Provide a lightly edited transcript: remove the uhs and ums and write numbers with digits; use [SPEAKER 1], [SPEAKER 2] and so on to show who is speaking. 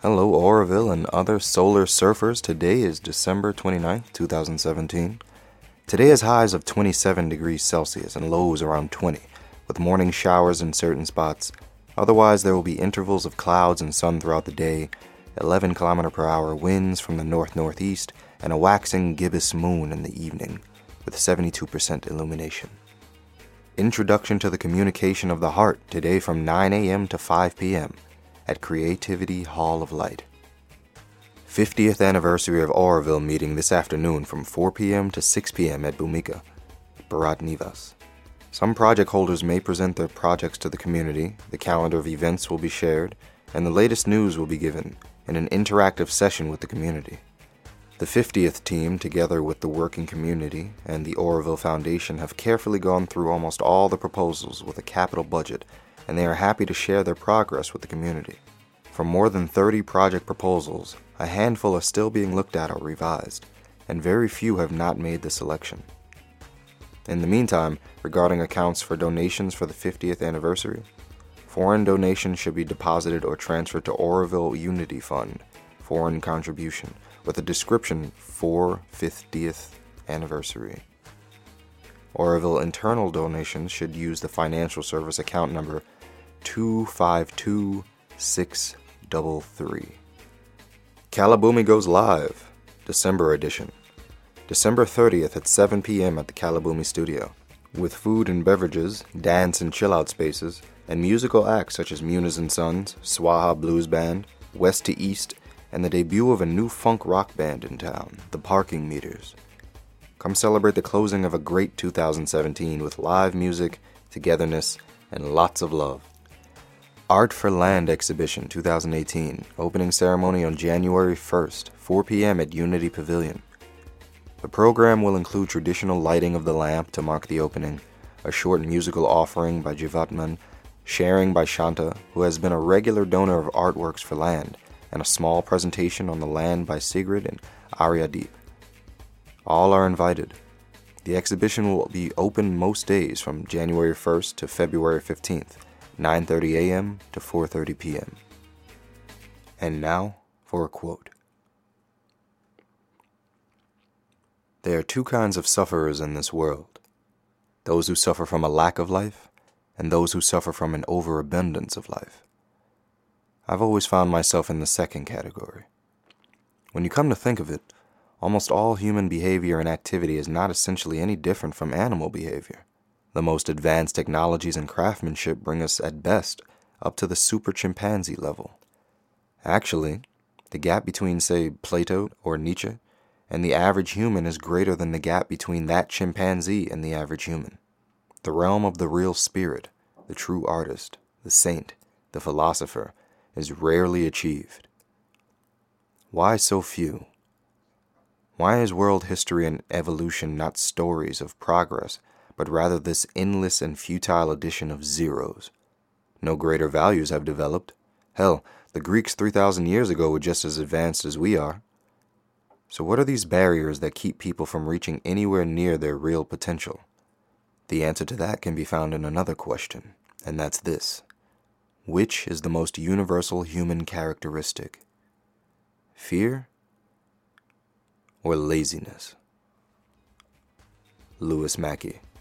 [SPEAKER 1] Hello, Oroville and other solar surfers. Today is December 29th, 2017. Today has highs of 27 degrees Celsius and lows around 20, with morning showers in certain spots. Otherwise, there will be intervals of clouds and sun throughout the day, 11 km/h winds from the north-northeast, and a waxing gibbous moon in the evening, with 72% illumination. Introduction to the Communication of the Heart, today from 9 a.m. to 5 p.m. at Creativity Hall of Light. 50th anniversary of Oroville meeting this afternoon from 4 p.m. to 6 p.m. at Bhumika, Bharat Nivas. Some project holders may present their projects to the community, the calendar of events will be shared, and the latest news will be given in an interactive session with the community. The 50th team, together with the working community and the Oroville Foundation, have carefully gone through almost all the proposals with a capital budget, and they are happy to share their progress with the community. From more than 30 project proposals, a handful are still being looked at or revised, and very few have not made the selection. In the meantime, regarding accounts for donations for the 50th anniversary, foreign donations should be deposited or transferred to Oroville Unity Fund, foreign contribution, with a description for 50th anniversary. Oroville internal donations should use the financial service account number 252633. Calaboomy goes live, December edition. December 30th at 7 p.m. at the Calaboomy studio, with food and beverages, dance and chill-out spaces, and musical acts such as Muniz and Sons, Swaha Blues Band, West to East, and the debut of a new funk rock band in town, the Parking Meters. Come celebrate the closing of a great 2017 with live music, togetherness, and lots of love. Art for Land Exhibition 2018, opening ceremony on January 1st, 4 p.m. at Unity Pavilion. The program will include traditional lighting of the lamp to mark the opening, a short musical offering by Jivatman, sharing by Shanta, who has been a regular donor of artworks for Land, and a small presentation on the land by Sigrid and Aryadeep. All are invited. The exhibition will be open most days from January 1st to February 15th, 9:30 a.m. to 4:30 p.m. And now for a quote. There are two kinds of sufferers in this world: those who suffer from a lack of life, and those who suffer from an overabundance of life. I've always found myself in the second category. When you come to think of it, almost all human behavior and activity is not essentially any different from animal behavior. The most advanced technologies and craftsmanship bring us, at best, up to the super chimpanzee level. Actually, the gap between, say, Plato or Nietzsche and the average human is greater than the gap between that chimpanzee and the average human. The realm of the real spirit, the true artist, the saint, the philosopher, is rarely achieved. Why so few? Why is world history and evolution not stories of progress, but rather this endless and futile addition of zeros? No greater values have developed. Hell, the Greeks 3,000 years ago were just as advanced as we are. So what are these barriers that keep people from reaching anywhere near their real potential? The answer to that can be found in another question, and that's this. Which is the most universal human characteristic? Fear or laziness? Louis Mackey.